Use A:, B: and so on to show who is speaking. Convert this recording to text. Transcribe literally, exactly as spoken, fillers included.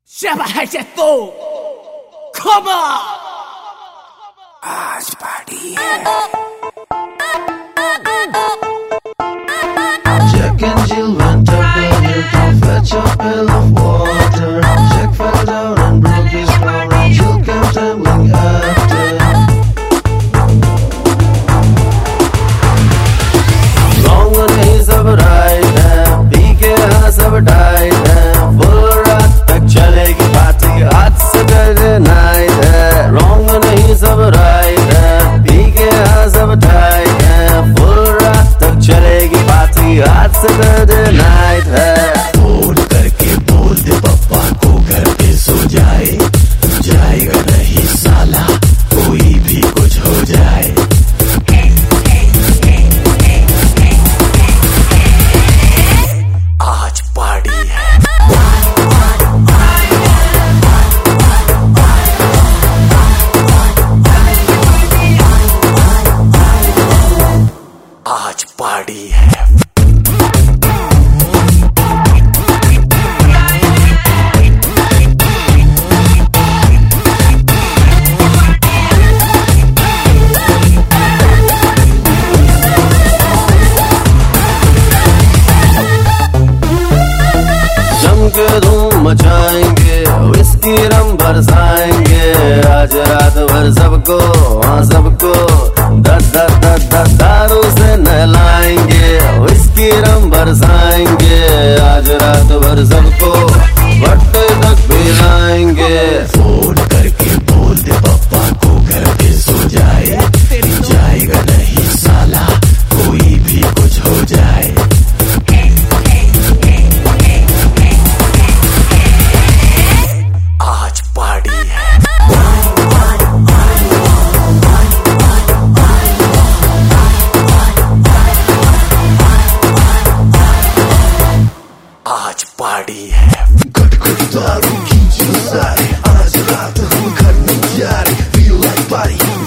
A: शबाश है तो खबर
B: आज पार्टी है। Jack and Jill went up the hill to fetch a pail of water. Jack fell down and broke his crown, and Jill came tumbling after. Long नहीं सब right है, P के हाँ सब tight है, full रात तक चलेगी पार्टी, आज से Saturday night है। Wrong नहीं सब right है, पी के हाँ सब tight है, full रात तक चलेगी पार्टी, आज से Saturday night है। फोन करके बोल दे पप्पा को घर पे सो जाए, जाएगा नहीं साला कोई भी कुछ हो जाए। आज पार्टी है। आज पार्टी है। जम के धूम मचाएंगे, विस्की रम बरसाएंगे, आज रात भर सबको हाँ सबको दस दस दस दस दारू से नहलाएंगे, विस्की रम बरसाएंगे, आज रात भर सबको भट्टे तक पिलाएंगे। फोन करके बोल दे पप्पा को घर पे सो जाए, जाएगा नहीं साला कोई भी कुछ हो जाए। आज पार्टी है। आज पार्टी है। गट गट दारू की सारे, आज रात हम घर में जा रहे, feel like party।